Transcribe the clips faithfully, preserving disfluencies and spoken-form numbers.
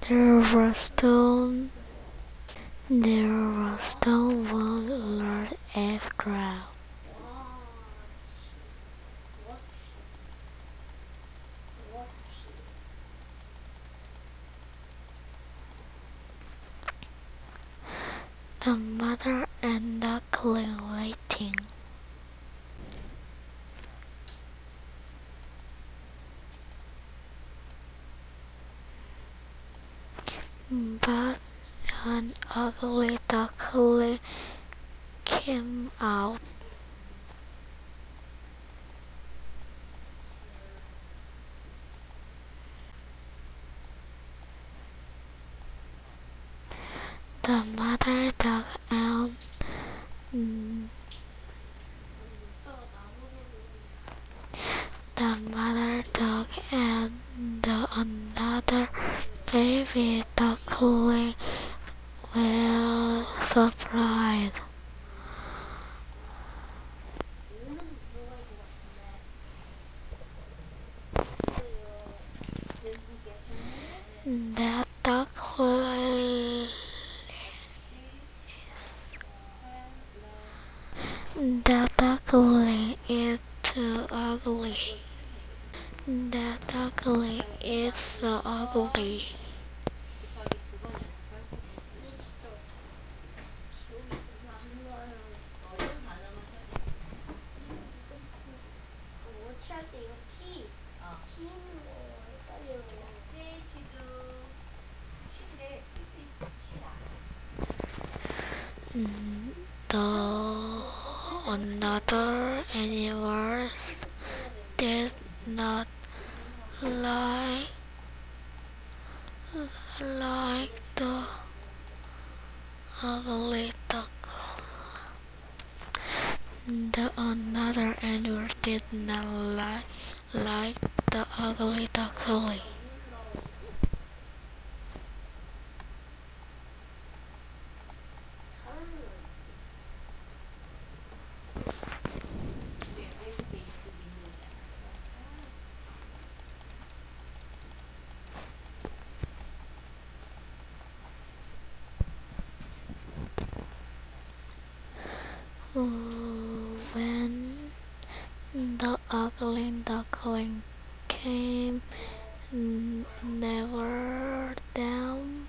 There was stone. There was stone one large as ground. The mother and duckling waiting. But an ugly duckling came out. The mother duck and the mother duck and the another baby duckling were surprised. The duckling the duckling is too ugly. The duckling is so ugly. The another animals did not like like the ugly duck. The another animals did not like like the ugly duckling. When the ugly duckling came never down,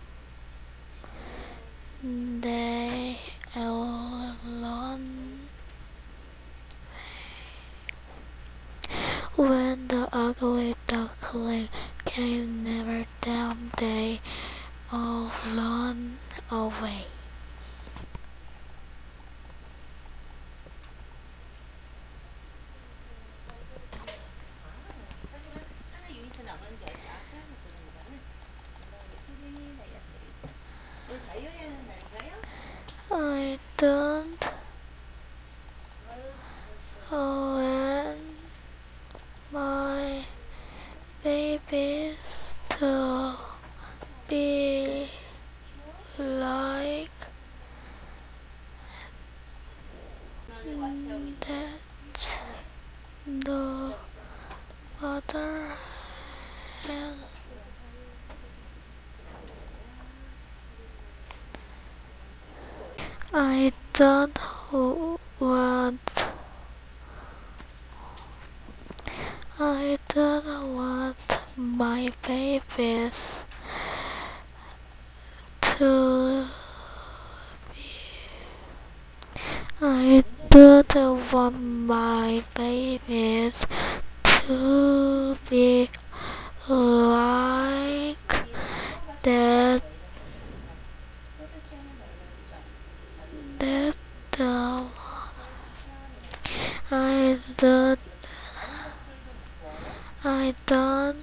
they alone. When the ugly duckling came never down, they all run away. I don't want my babies to be like that. The mother hen. I don't want I don't want my babies to I don't want my babies to be like that that the I don't I don't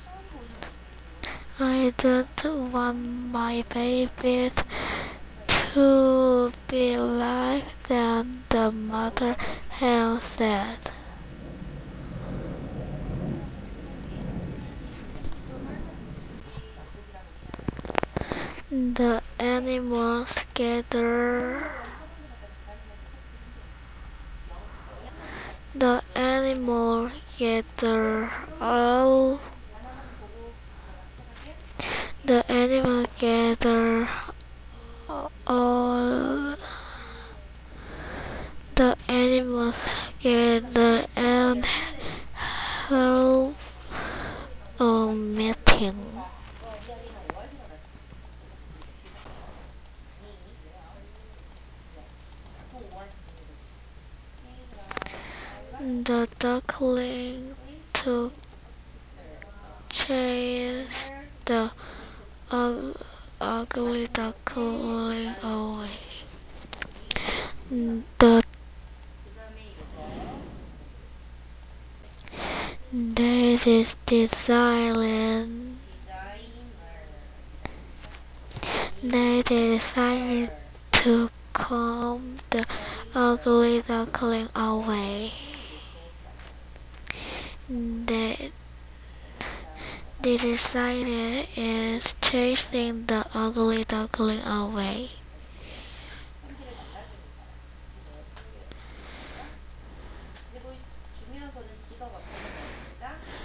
I don't want my babies to be like that, the mother hen said. The animals gather the animal gather all the animal gather all the animals gather and hold a meeting. The duckling took chase the ug- ugly duckling away. The they did decided they decided to calm the ugly duckling away. They, they decided is chasing the ugly duckling away.